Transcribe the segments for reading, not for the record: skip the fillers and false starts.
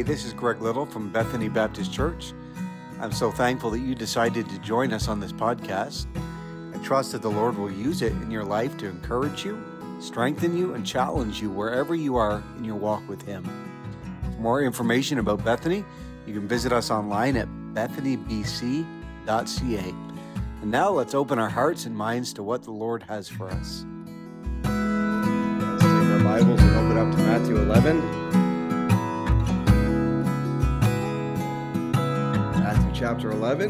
this is Greg Little from Bethany Baptist Church. I'm so thankful that you decided to join us on this podcast. I trust that the Lord will use it in your life to encourage you, strengthen you, and challenge you wherever you are in your walk with Him. For more information about Bethany, you can visit us online at bethanybc.ca. And now let's open our hearts and minds to what the Lord has for us. Let's take our Bibles and open up to Matthew 11. Matthew chapter 11.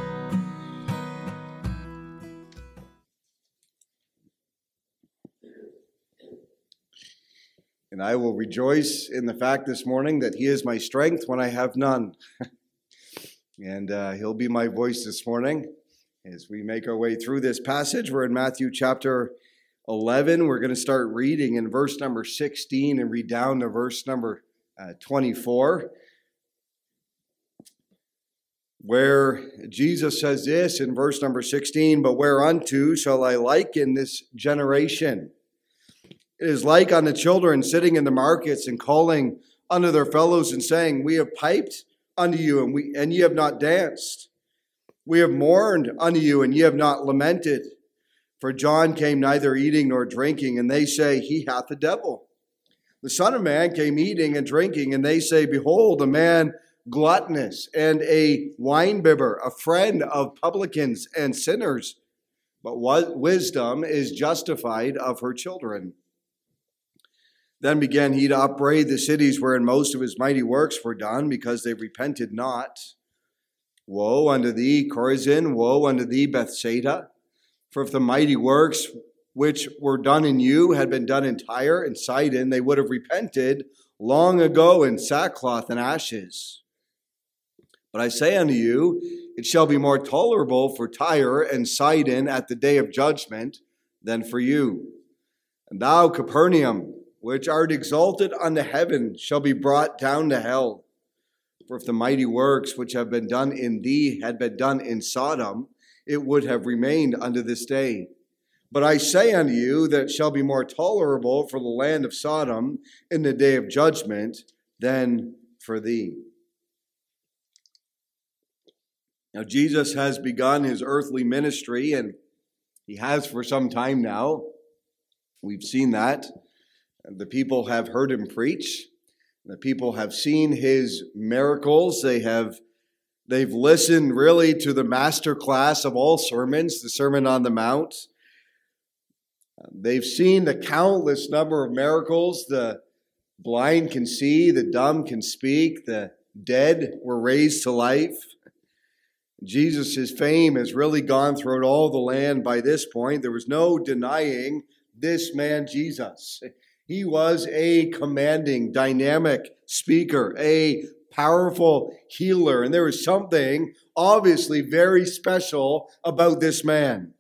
And I will rejoice in the fact this morning that He is my strength when I have none. And He'll be my voice this morning as we make our way through this passage. We're in Matthew chapter 11. We're going to start reading in verse number 16 and read down to verse number 24, where Jesus says this in verse number 16, "But whereunto shall I liken this generation? It is like unto children sitting in the markets and calling unto their fellows and saying, We have piped unto you, and ye have not danced. We have mourned unto you, and ye have not lamented. For John came neither eating nor drinking, and they say, He hath a devil. The Son of Man came eating and drinking, and they say, Behold, a man gluttonous and a winebibber, a friend of publicans and sinners. But what wisdom is justified of her children? Then began he to upbraid the cities wherein most of his mighty works were done, because they repented not. Woe unto thee, Chorazin! Woe unto thee, Bethsaida! For if the mighty works which were done in you had been done in Tyre and Sidon, they would have repented long ago in sackcloth and ashes. But I say unto you, it shall be more tolerable for Tyre and Sidon at the day of judgment than for you. And thou, Capernaum, which art exalted unto heaven, shall be brought down to hell. For if the mighty works which have been done in thee had been done in Sodom, it would have remained unto this day. But I say unto you that it shall be more tolerable for the land of Sodom in the day of judgment than for thee." Now, Jesus has begun his earthly ministry, and he has for some time now. We've seen that. The people have heard him preach. The people have seen his miracles. They've listened really to the master class of all sermons, the Sermon on the Mount. They've seen the countless number of miracles. The blind can see, the dumb can speak, the dead were raised to life. Jesus' fame has really gone throughout all the land by this point. There was no denying this man Jesus. He was a commanding, dynamic speaker, a powerful healer, and there was something obviously very special about this man.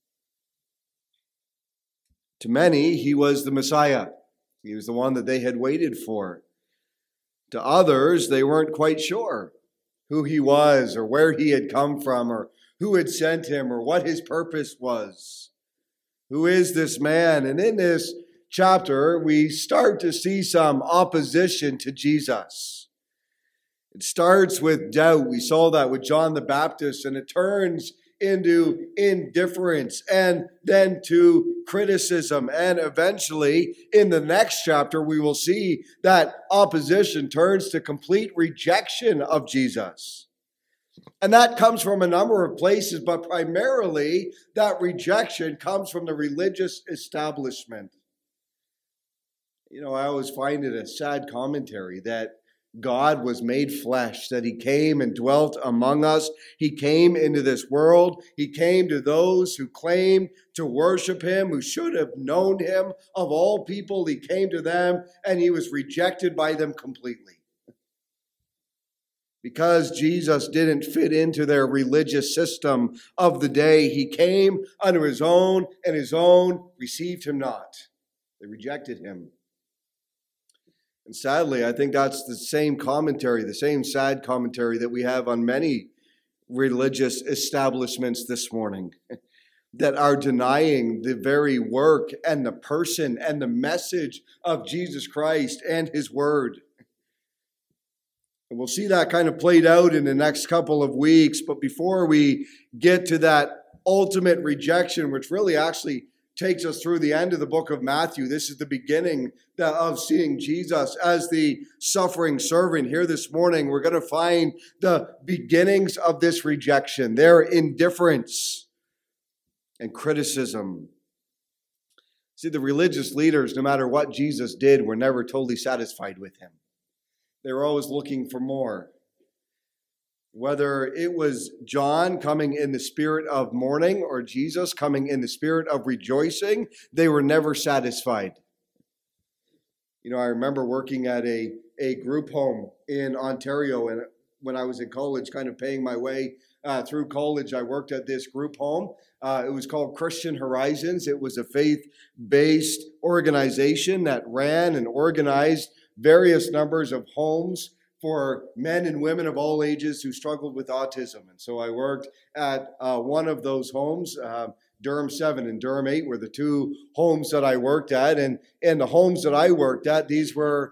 To many, he was the Messiah. He was the one that they had waited for. To others, they weren't quite sure who he was or where he had come from or who had sent him or what his purpose was. Who is this man? And in this chapter, we start to see some opposition to Jesus. It starts with doubt. We saw that with John the Baptist, and it turns into indifference and then to criticism. And eventually, in the next chapter, we will see that opposition turns to complete rejection of Jesus. And that comes from a number of places, but primarily that rejection comes from the religious establishment. You know, I always find it a sad commentary that God was made flesh, that he came and dwelt among us. He came into this world. He came to those who claim to worship him, who should have known him. Of all people, he came to them, and he was rejected by them completely. Because Jesus didn't fit into their religious system of the day, he came unto his own, and his own received him not. They rejected him. And sadly, I think that's the same commentary, the same sad commentary that we have on many religious establishments this morning that are denying the very work and the person and the message of Jesus Christ and his word. And we'll see that kind of played out in the next couple of weeks. But before we get to that ultimate rejection, which really actually takes us through the end of the book of Matthew, this is the beginning of seeing Jesus as the suffering servant. Here this morning, we're going to find the beginnings of this rejection, their indifference and criticism. See, the religious leaders, no matter what Jesus did, were never totally satisfied with him. They were always looking for more. Whether it was John coming in the spirit of mourning or Jesus coming in the spirit of rejoicing, they were never satisfied. You know, I remember working at a group home in Ontario, and when I was in college, kind of paying my way through college, I worked at this group home. It was called Christian Horizons. It was a faith-based organization that ran and organized various numbers of homes for men and women of all ages who struggled with autism. And so I worked at one of those homes. Durham 7 and Durham 8 were the two homes that I worked at. And the homes that I worked at, these were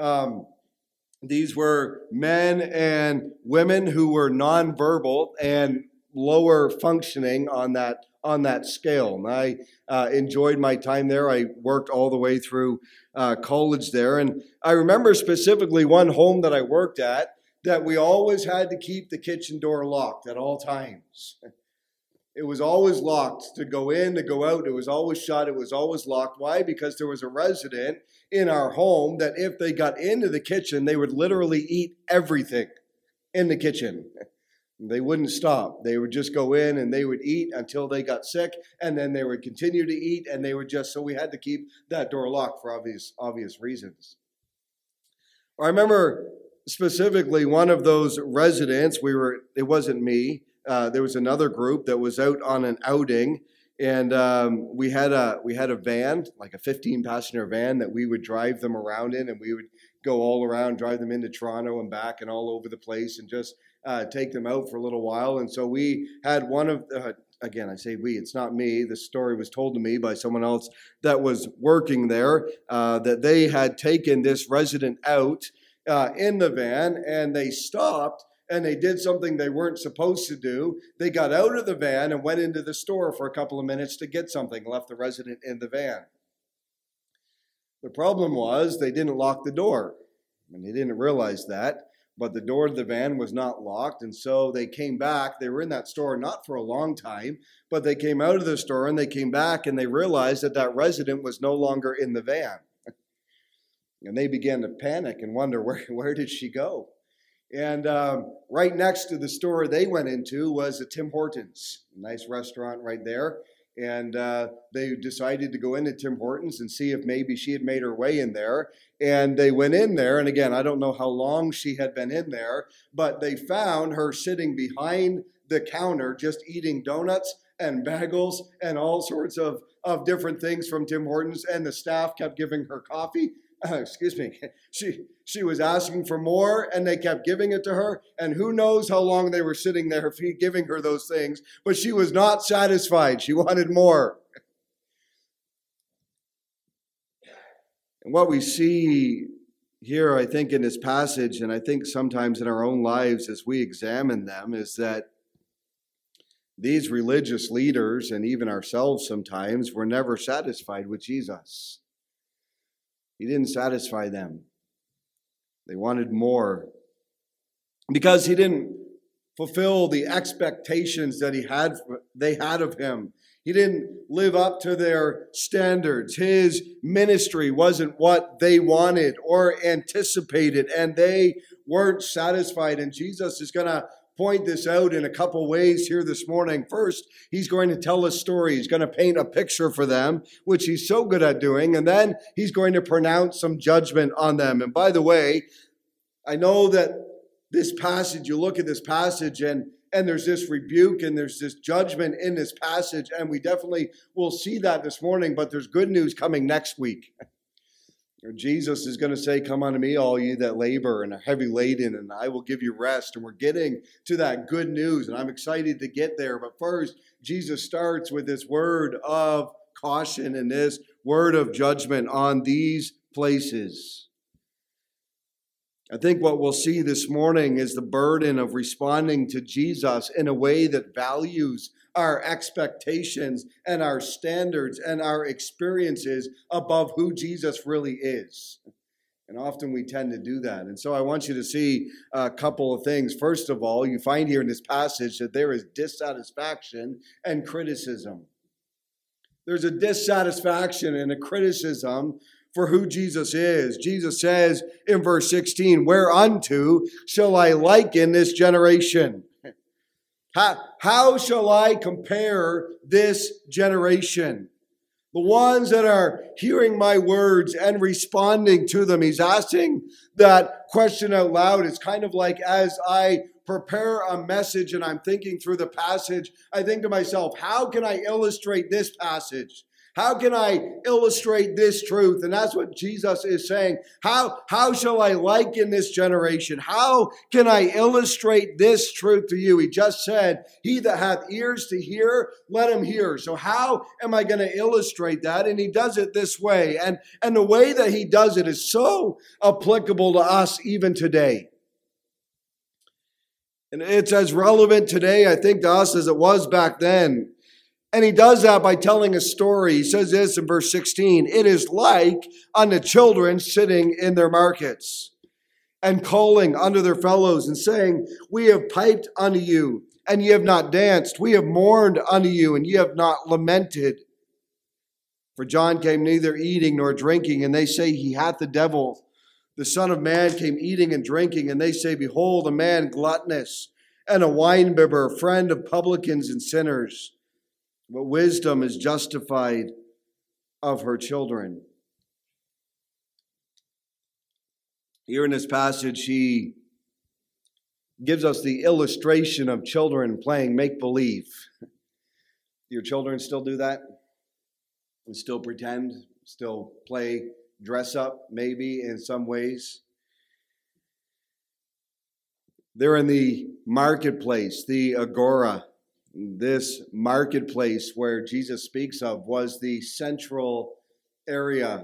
men and women who were nonverbal and lower functioning on that scale. And I enjoyed my time there. I worked all the way through college there. And I remember specifically one home that I worked at that we always had to keep the kitchen door locked at all times. It was always locked to go in, to go out. It was always shut. It was always locked. Why? Because there was a resident in our home that if they got into the kitchen, they would literally eat everything in the kitchen. They wouldn't stop. They would just go in and they would eat until they got sick, and then they would continue to eat, and they would so we had to keep that door locked for obvious reasons. I remember specifically one of those residents, it wasn't me, there was another group that was out on an outing, and we had a van, like a 15-passenger van that we would drive them around in, and we would go all around, drive them into Toronto and back and all over the place, and just take them out for a little while. And so we had one of, again, I say we, it's not me. The story was told to me by someone else that was working there, that they had taken this resident out in the van, and they stopped and they did something they weren't supposed to do. They got out of the van and went into the store for a couple of minutes to get something, left the resident in the van. The problem was they didn't lock the door, and they didn't realize that. But the door of the van was not locked, and so they came back. They were in that store not for a long time, but they came out of the store and they came back and they realized that resident was no longer in the van. And they began to panic and wonder, where did she go? And right next to the store they went into was a Tim Hortons, a nice restaurant right there. And they decided to go into Tim Hortons and see if maybe she had made her way in there. And they went in there, and again, I don't know how long she had been in there, but they found her sitting behind the counter just eating donuts and bagels and all sorts of different things from Tim Hortons, and the staff kept giving her coffee. Excuse me. She was asking for more, and they kept giving it to her, and who knows how long they were sitting there giving her those things, but she was not satisfied. She wanted more. And what we see here, I think, in this passage, and I think sometimes in our own lives as we examine them, is that these religious leaders, and even ourselves sometimes, were never satisfied with Jesus. He didn't satisfy them. They wanted more. Because he didn't fulfill the expectations that they had of him. He didn't live up to their standards. His ministry wasn't what they wanted or anticipated, and they weren't satisfied. And Jesus is going to point this out in a couple ways here this morning. First, he's going to tell a story. He's going to paint a picture for them, which he's so good at doing. And then he's going to pronounce some judgment on them. And by the way, I know that this passage, you look at this passage and there's this rebuke and there's this judgment in this passage. And we definitely will see that this morning, but there's good news coming next week. Jesus is going to say, "Come unto me, all you that labor and are heavy laden, and I will give you rest." And we're getting to that good news, and I'm excited to get there. But first, Jesus starts with this word of caution and this word of judgment on these places. I think what we'll see this morning is the burden of responding to Jesus in a way that values our expectations and our standards and our experiences above who Jesus really is. And often we tend to do that. And so I want you to see a couple of things. First of all, you find here in this passage that there is dissatisfaction and criticism. There's a dissatisfaction and a criticism for who Jesus is. Jesus says in verse 16, "Whereunto shall I liken this generation?" How shall I compare this generation? The ones that are hearing my words and responding to them. He's asking that question out loud. It's kind of like as I prepare a message and I'm thinking through the passage, I think to myself, how can I illustrate this passage? How can I illustrate this truth? And that's what Jesus is saying. How shall I liken this generation? How can I illustrate this truth to you? He just said, "He that hath ears to hear, let him hear." So how am I going to illustrate that? And he does it this way. And the way that he does it is so applicable to us even today. And it's as relevant today, I think, to us as it was back then. And he does that by telling a story. He says this in verse 16, "It is like unto children sitting in their markets, and calling unto their fellows, and saying, We have piped unto you, and ye have not danced. We have mourned unto you, and ye have not lamented. For John came neither eating nor drinking, and they say, He hath the devil. The Son of Man came eating and drinking, and they say, Behold, a man gluttonous, and a winebibber, friend of publicans and sinners. But wisdom is justified of her children." Here in this passage, he gives us the illustration of children playing make-believe. Your children still do that? And still pretend? Still play dress-up, maybe, in some ways? They're in the marketplace, the agora. This marketplace where Jesus speaks of was the central area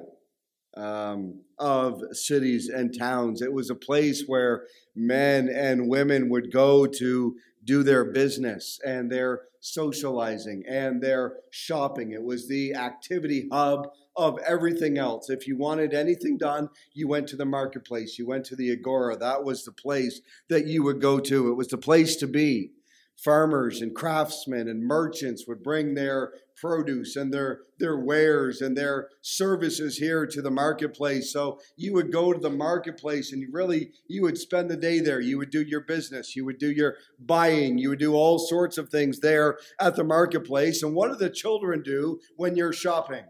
of cities and towns. It was a place where men and women would go to do their business and their socializing and their shopping. It was the activity hub of everything else. If you wanted anything done, you went to the marketplace. You went to the agora. That was the place that you would go to. It was the place to be. Farmers and craftsmen and merchants would bring their produce and their wares and their services here to the marketplace. So you would go to the marketplace and you would spend the day there. You would do your business. You would do your buying. You would do all sorts of things there at the marketplace. And what do the children do when you're shopping?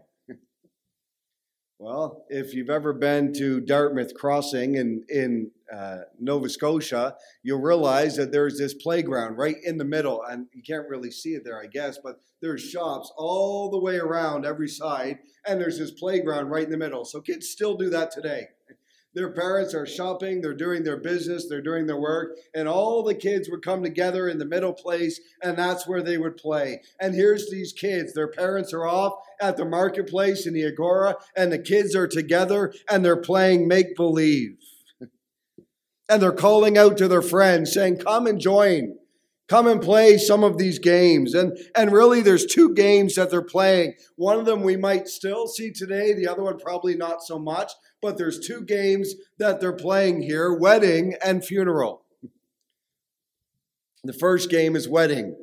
Well, if you've ever been to Dartmouth Crossing in Nova Scotia, you'll realize that there's this playground right in the middle, and you can't really see it there, I guess, but there's shops all the way around every side, and there's this playground right in the middle. So kids still do that today. Their parents are shopping, they're doing their business, they're doing their work, and all the kids would come together in the middle place, and that's where they would play. And here's these kids. Their parents are off at the marketplace in the agora, and the kids are together, and they're playing make-believe. And they're calling out to their friends, saying, "Come and join. Come and play some of these games." And really, there's two games that they're playing. One of them we might still see today, the other one probably not so much. But there's two games that they're playing here, wedding and funeral. The first game is wedding.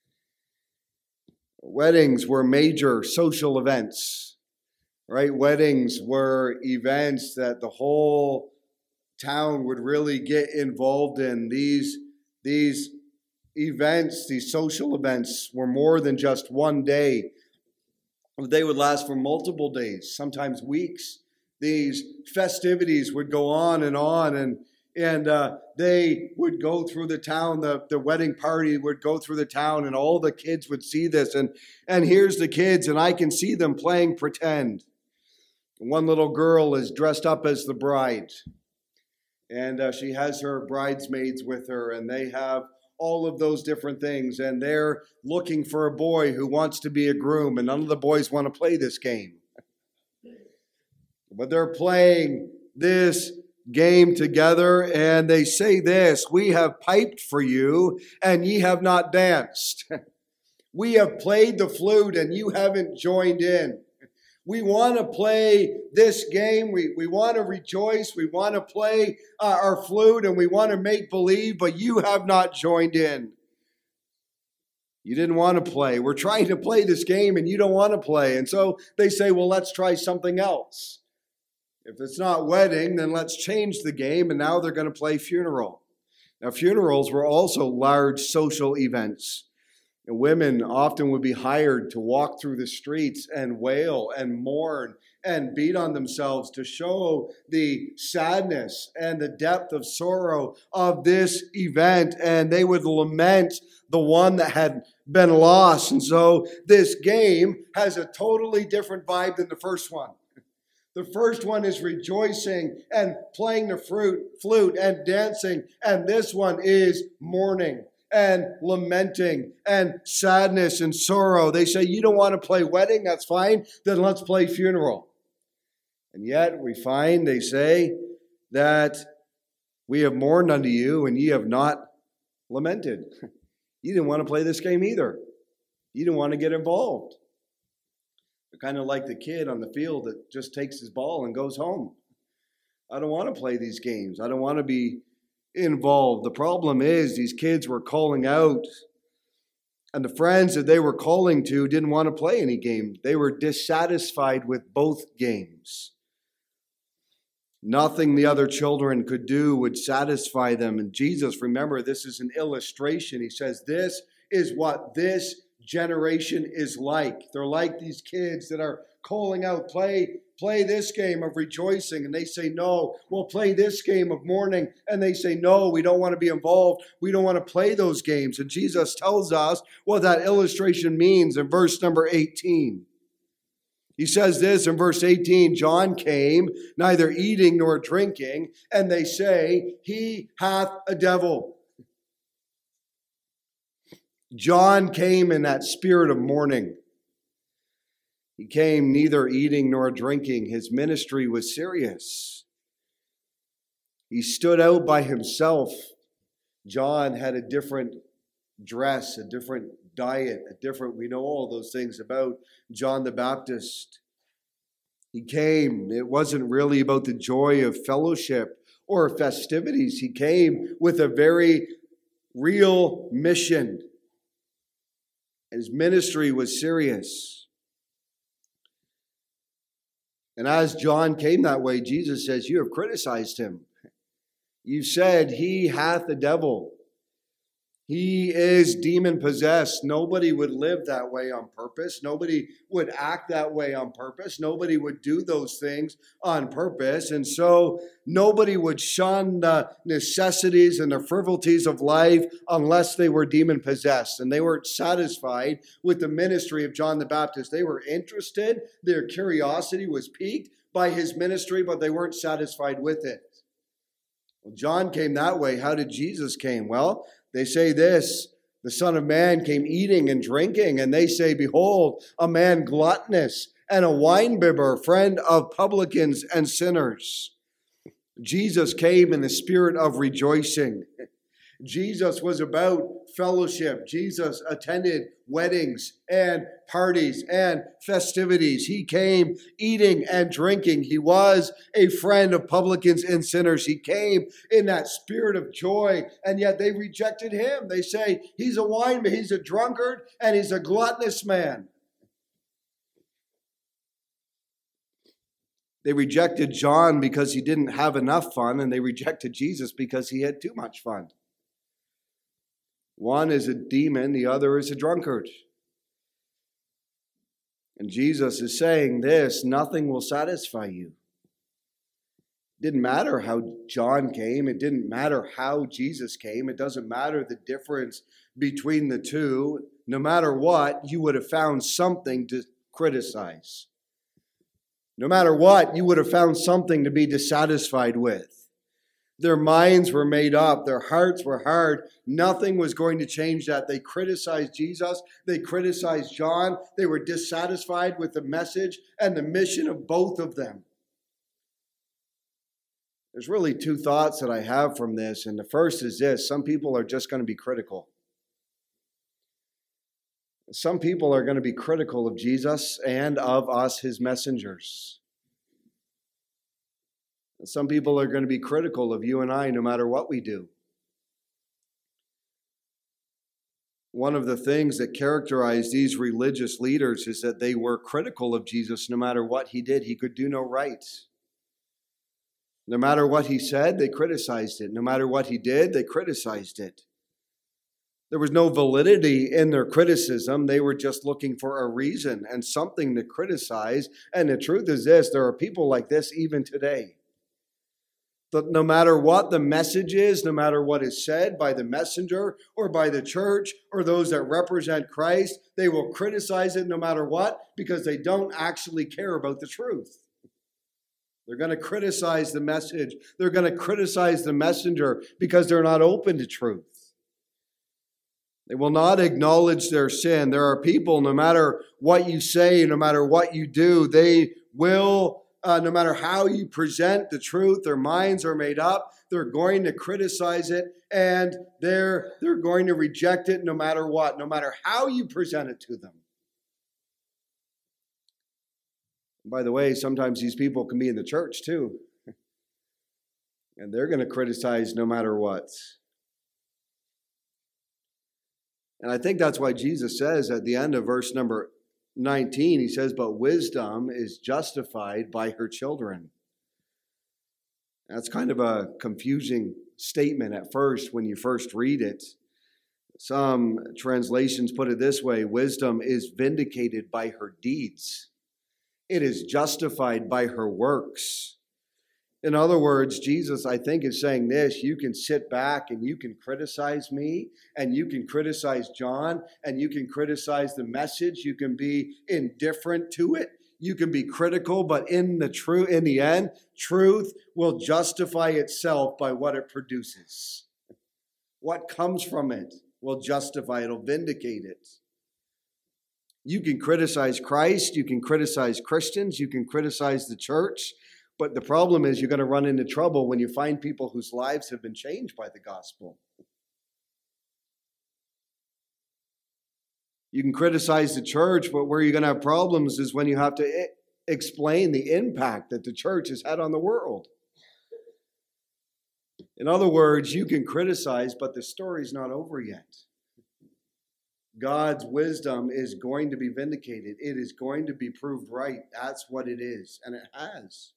Weddings were major social events, right? Weddings were events that the whole town would really get involved in. These events, these social events, were more than just one day. They would last for multiple days, sometimes weeks. These festivities would go on, and they would go through the town. The wedding party would go through the town, and all the kids would see this. And here's the kids, and I can see them playing pretend. One little girl is dressed up as the bride, and she has her bridesmaids with her, and they have all of those different things, and they're looking for a boy who wants to be a groom, and none of the boys want to play this game. But they're playing this game together, and they say this: "We have piped for you, and ye have not danced. We have played the flute, and you haven't joined in. We want to play this game. We want to rejoice. We want to play our flute, and we want to make believe, but you have not joined in. You didn't want to play. We're trying to play this game, and you don't want to play." And so they say, well, let's try something else. If it's not wedding, then let's change the game, and now they're going to play funeral. Now, funerals were also large social events. And women often would be hired to walk through the streets and wail and mourn and beat on themselves to show the sadness and the depth of sorrow of this event. And they would lament the one that had been lost. And so this game has a totally different vibe than the first one. The first one is rejoicing and playing the flute and dancing. And this one is mourning and lamenting and sadness and sorrow. They say, you don't want to play wedding? That's fine. Then let's play funeral. And yet we find, they say, that we have mourned unto you and ye have not lamented. You didn't want to play this game either. You didn't want to get involved. You're kind of like the kid on the field that just takes his ball and goes home. I don't want to play these games. I don't want to be involved. The problem is these kids were calling out, and the friends that they were calling to didn't want to play any game. They were dissatisfied with both games. Nothing the other children could do would satisfy them. And Jesus, remember, this is an illustration. He says, this is what this generation is like. They're like these kids that are calling out, play this game of rejoicing. And they say, no, we'll play this game of mourning. And they say, no, we don't want to be involved. We don't want to play those games. And Jesus tells us what that illustration means in verse number 18. He says this in verse 18, John came, neither eating nor drinking, and they say, he hath a devil. John came in that spirit of mourning. He came neither eating nor drinking. His ministry was serious. He stood out by himself. John had a different dress, a different diet, we know all those things about John the Baptist. He came, it wasn't really about the joy of fellowship or festivities. He came with a very real mission. His ministry was serious. And as John came that way, Jesus says, you have criticized him. You said he hath a devil. He is demon-possessed. Nobody would live that way on purpose. Nobody would act that way on purpose. Nobody would do those things on purpose. And so nobody would shun the necessities and the frivolities of life unless they were demon-possessed. And they weren't satisfied with the ministry of John the Baptist. They were interested. Their curiosity was piqued by his ministry, but they weren't satisfied with it. Well, John came that way. How did Jesus came? Well, they say this, the Son of Man came eating and drinking, and they say, behold, a man gluttonous and a winebibber, friend of publicans and sinners. Jesus came in the spirit of rejoicing. Jesus was about fellowship. Jesus attended weddings and parties and festivities. He came eating and drinking. He was a friend of publicans and sinners. He came in that spirit of joy, and yet they rejected him. They say, he's a wineman, he's a drunkard, and he's a gluttonous man. They rejected John because he didn't have enough fun, and they rejected Jesus because he had too much fun. One is a demon, the other is a drunkard. And Jesus is saying this, nothing will satisfy you. It didn't matter how John came. It didn't matter how Jesus came. It doesn't matter the difference between the two. No matter what, you would have found something to criticize. No matter what, you would have found something to be dissatisfied with. Their minds were made up. Their hearts were hard. Nothing was going to change that. They criticized Jesus. They criticized John. They were dissatisfied with the message and the mission of both of them. There's really two thoughts that I have from this, and the first is this: some people are just going to be critical. Some people are going to be critical of Jesus and of us, his messengers. Some people are going to be critical of you and I no matter what we do. One of the things that characterized these religious leaders is that they were critical of Jesus no matter what he did. He could do no right. No matter what he said, they criticized it. No matter what he did, they criticized it. There was no validity in their criticism. They were just looking for a reason and something to criticize. And the truth is this: there are people like this even today. That no matter what the message is, no matter what is said by the messenger or by the church or those that represent Christ, they will criticize it no matter what, because they don't actually care about the truth. They're going to criticize the message. They're going to criticize the messenger because they're not open to truth. They will not acknowledge their sin. There are people, no matter what you say, no matter what you do, they will, no matter how you present the truth, their minds are made up. They're going to criticize it, and they're going to reject it no matter what, no matter how you present it to them. By the way, sometimes these people can be in the church too, and they're going to criticize no matter what. And I think that's why Jesus says at the end of verse number 19, he says, "But wisdom is justified by her children." That's kind of a confusing statement at first when you first read it. Some translations put it this way: wisdom is vindicated by her deeds. It is justified by her works. In other words, Jesus, I think, is saying this: you can sit back and you can criticize me, and you can criticize John, and you can criticize the message. You can be indifferent to it. You can be critical, but in the end, truth will justify itself by what it produces. What comes from it will justify it, it'll vindicate it. You can criticize Christ, you can criticize Christians, you can criticize the church, but the problem is you're going to run into trouble when you find people whose lives have been changed by the gospel. You can criticize the church, but where you're going to have problems is when you have to explain the impact that the church has had on the world. In other words, you can criticize, but the story's not over yet. God's wisdom is going to be vindicated. It is going to be proved right. That's what it is, and it has.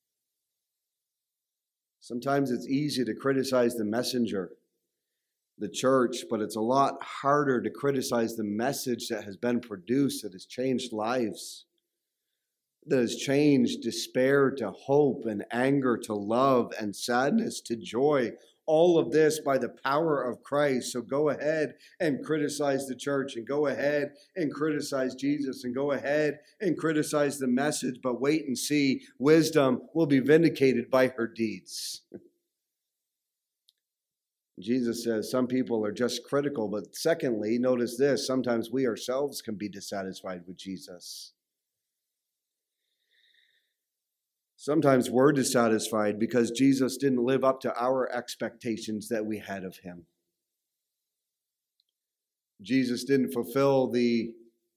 Sometimes it's easy to criticize the messenger, the church, but it's a lot harder to criticize the message that has been produced, that has changed lives, that has changed despair to hope and anger to love and sadness to joy. All of this by the power of Christ. So go ahead and criticize the church, and go ahead and criticize Jesus, and go ahead and criticize the message, but wait and see. Wisdom will be vindicated by her deeds. Jesus says some people are just critical, but secondly, notice this: sometimes we ourselves can be dissatisfied with Jesus. Sometimes we're dissatisfied because Jesus didn't live up to our expectations that we had of him. Jesus didn't fulfill the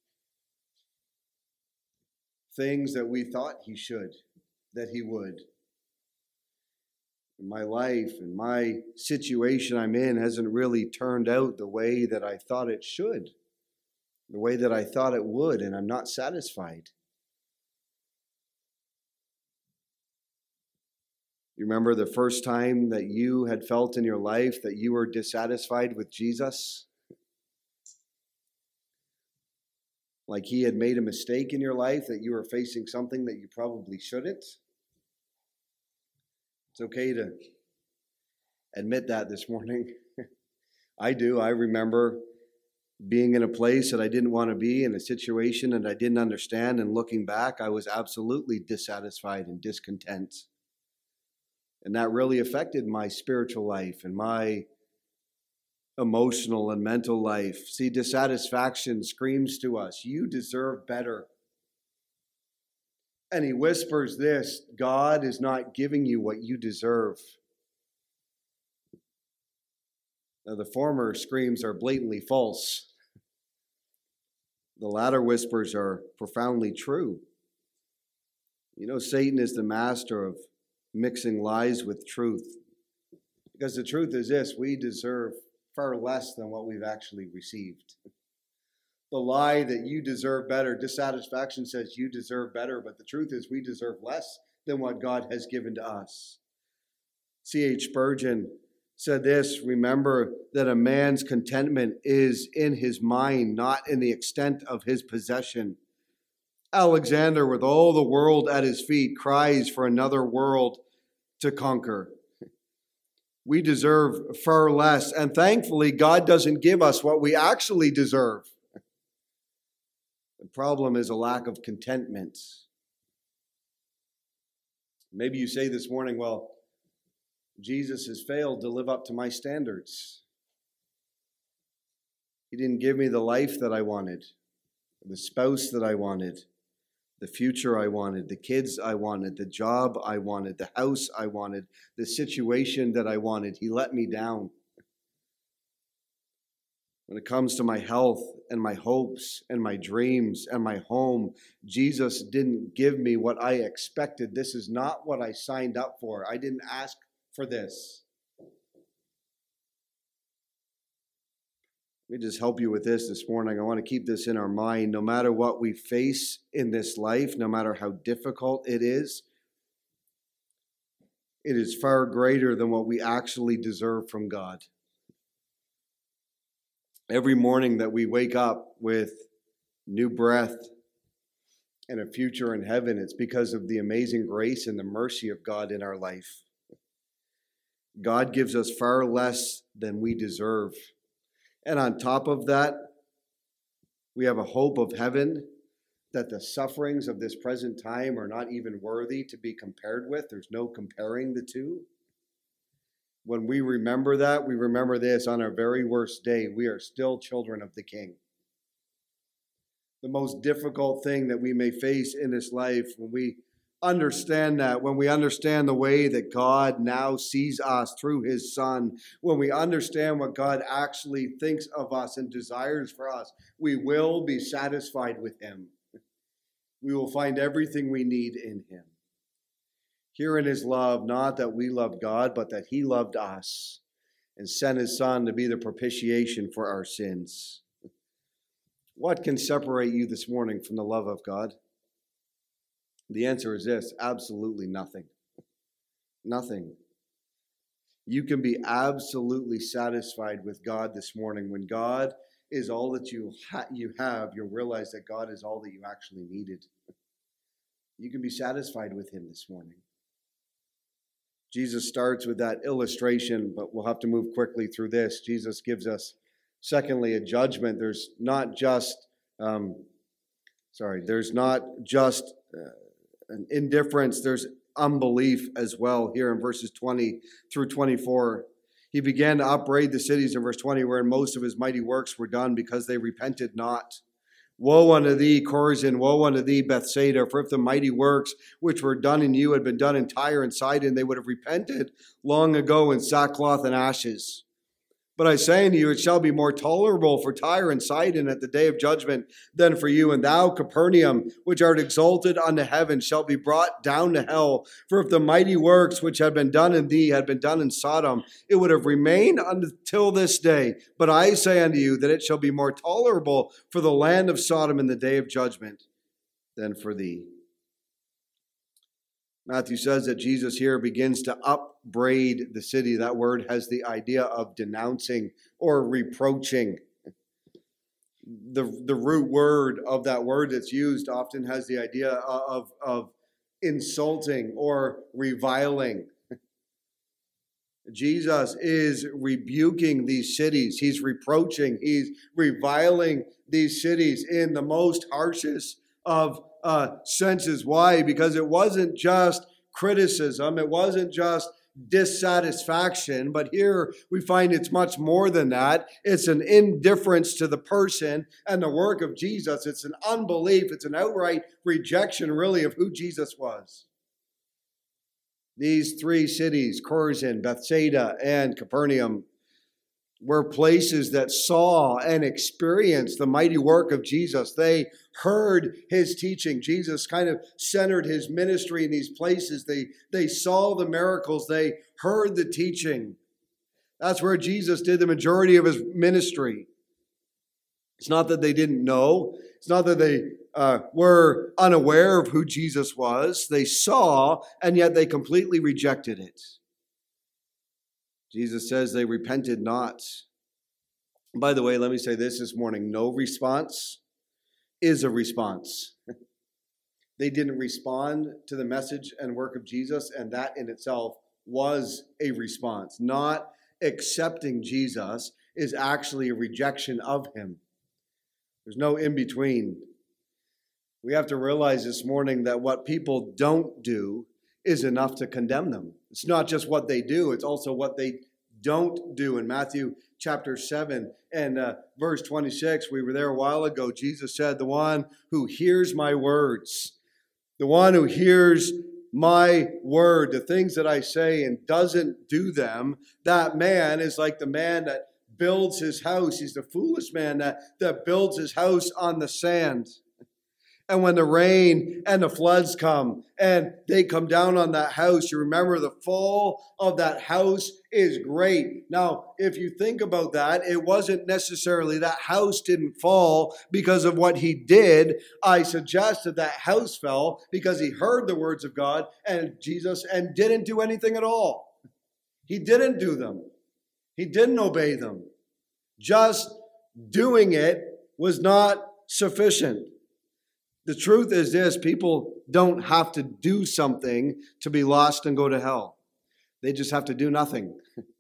things that we thought he should, that he would. My life and my situation I'm in hasn't really turned out the way that I thought it should, the way that I thought it would, and I'm not satisfied. You remember the first time that you had felt in your life that you were dissatisfied with Jesus? Like he had made a mistake in your life, that you were facing something that you probably shouldn't? It's okay to admit that this morning. I do. I remember being in a place that I didn't want to be, in a situation that I didn't understand, and looking back, I was absolutely dissatisfied and discontent. And that really affected my spiritual life and my emotional and mental life. See, dissatisfaction screams to us, you deserve better. And he whispers this: God is not giving you what you deserve. Now, the former screams are blatantly false. The latter whispers are profoundly true. You know, Satan is the master of mixing lies with truth. Because the truth is this: we deserve far less than what we've actually received. The lie that you deserve better, dissatisfaction says you deserve better, but the truth is we deserve less than what God has given to us. C.H. Spurgeon said this: remember that a man's contentment is in his mind, not in the extent of his possession. Alexander, with all the world at his feet, cries for another world to conquer. We deserve far less, and thankfully, God doesn't give us what we actually deserve. The problem is a lack of contentment. Maybe you say this morning, well, Jesus has failed to live up to my standards. He didn't give me the life that I wanted, the spouse that I wanted, the future I wanted, the kids I wanted, the job I wanted, the house I wanted, the situation that I wanted. He let me down. When it comes to my health and my hopes and my dreams and my home, Jesus didn't give me what I expected. This is not what I signed up for. I didn't ask for this. Let me just help you with this morning. I want to keep this in our mind. No matter what we face in this life, no matter how difficult it is far greater than what we actually deserve from God. Every morning that we wake up with new breath and a future in heaven, it's because of the amazing grace and the mercy of God in our life. God gives us far less than we deserve. And on top of that, we have a hope of heaven that the sufferings of this present time are not even worthy to be compared with. There's no comparing the two. When we remember that, we remember this: on our very worst day, we are still children of the King. The most difficult thing that we may face in this life, when we understand that, when we understand the way that God now sees us through his Son, when we understand what God actually thinks of us and desires for us, we will be satisfied with him. We will find everything we need in him. Herein is love, not that we loved God, but that he loved us and sent his Son to be the propitiation for our sins. What can separate you this morning from the love of God? The answer is this: absolutely nothing. Nothing. You can be absolutely satisfied with God this morning. When God is all that you have, you'll realize that God is all that you actually needed. You can be satisfied with him this morning. Jesus starts with that illustration, but we'll have to move quickly through this. Jesus gives us, secondly, a judgment. There's not just an indifference, there's unbelief as well here in verses 20 through 24. He began to upbraid the cities in verse 20, wherein most of his mighty works were done, because they repented not. Woe unto thee, Chorazin! Woe unto thee, Bethsaida! For if the mighty works which were done in you had been done in Tyre and Sidon, they would have repented long ago in sackcloth and ashes. But I say unto you, it shall be more tolerable for Tyre and Sidon at the day of judgment than for you. And thou, Capernaum, which art exalted unto heaven, shalt be brought down to hell. For if the mighty works which had been done in thee had been done in Sodom, it would have remained until this day. But I say unto you that it shall be more tolerable for the land of Sodom in the day of judgment than for thee. Matthew says that Jesus here begins to upbraid the city. That word has the idea of denouncing or reproaching. The root word of that word that's used often has the idea of insulting or reviling. Jesus is rebuking these cities. He's reproaching, he's reviling these cities in the most harshest of senses. Why? Because it wasn't just criticism. It wasn't just dissatisfaction, but here we find it's much more than that. It's an indifference to the person and the work of Jesus. It's an unbelief. It's an outright rejection, really, of who Jesus was. These three cities, Chorazin, Bethsaida, and Capernaum, were places that saw and experienced the mighty work of Jesus. They heard his teaching. Jesus kind of centered his ministry in these places. They saw the miracles. They heard the teaching. That's where Jesus did the majority of his ministry. It's not that they didn't know. It's not that they were unaware of who Jesus was. They saw, and yet they completely rejected it. Jesus says they repented not. By the way, let me say this morning. No response is a response. They didn't respond to the message and work of Jesus, and that in itself was a response. Not accepting Jesus is actually a rejection of him. There's no in-between. We have to realize this morning that what people don't do is enough to condemn them. It's not just what they do, it's also what they don't do. In Matthew chapter 7 and verse 26, we were there a while ago, Jesus said, the one who hears my words, the one who hears my word, the things that I say and doesn't do them, that man is like the man that builds his house. He's the foolish man that builds his house on the sand. And when the rain and the floods come and they come down on that house, you remember the fall of that house is great. Now, if you think about that, it wasn't necessarily that house didn't fall because of what he did. I suggest that house fell because he heard the words of God and Jesus and didn't do anything at all. He didn't do them. He didn't obey them. Just doing it was not sufficient. The truth is this, people don't have to do something to be lost and go to hell. They just have to do nothing.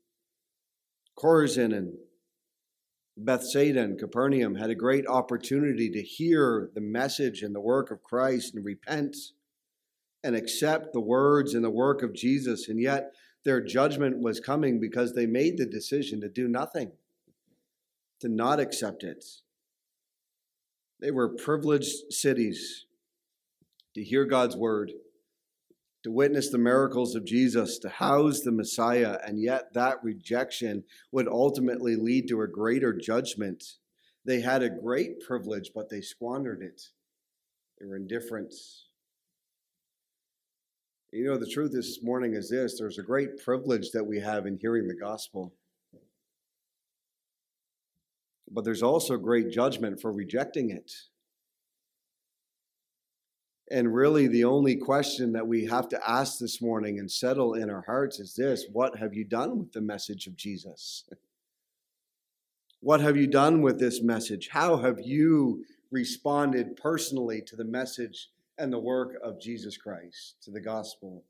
Chorazin and Bethsaida and Capernaum had a great opportunity to hear the message and the work of Christ and repent and accept the words and the work of Jesus, and yet their judgment was coming because they made the decision to do nothing, to not accept it. They were privileged cities to hear God's word, to witness the miracles of Jesus, to house the Messiah, and yet that rejection would ultimately lead to a greater judgment. They had a great privilege, but they squandered it. They were indifferent. You know, the truth this morning is this: there's a great privilege that we have in hearing the gospel. But there's also great judgment for rejecting it. And really, the only question that we have to ask this morning and settle in our hearts is this: what have you done with the message of Jesus? What have you done with this message? How have you responded personally to the message and the work of Jesus Christ, to the gospel?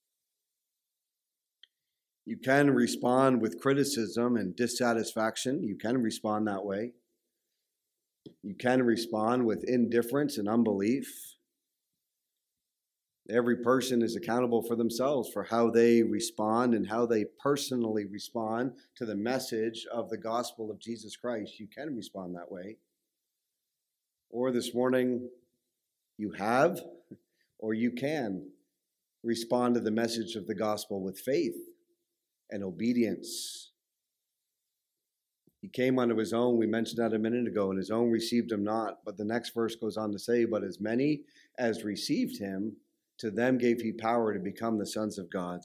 You can respond with criticism and dissatisfaction. You can respond that way. You can respond with indifference and unbelief. Every person is accountable for themselves for how they respond and how they personally respond to the message of the gospel of Jesus Christ. You can respond that way. Or this morning, you have, or you can respond to the message of the gospel with faith and obedience. He came unto his own, we mentioned that a minute ago, and his own received him not. But the next verse goes on to say, but as many as received him, to them gave he power to become the sons of God.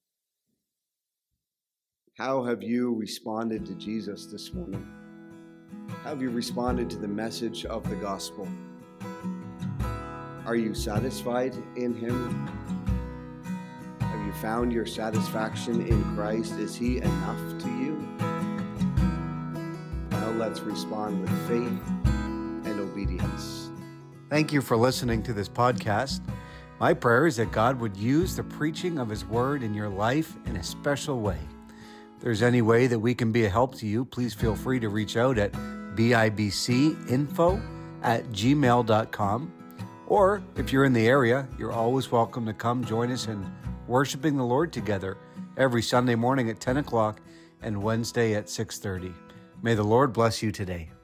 How have you responded to Jesus this morning? How have you responded to the message of the gospel? Are you satisfied in him? Have you found your satisfaction in Christ? Is he enough to you? Now let's respond with faith and obedience. Thank you for listening to this podcast. My prayer is that God would use the preaching of his word in your life in a special way. If there's any way that we can be a help to you, please feel free to reach out at bibcinfo@gmail.com. Or if you're in the area, you're always welcome to come join us in worshiping the Lord together every Sunday morning at 10 o'clock and Wednesday at 6:30. May the Lord bless you today.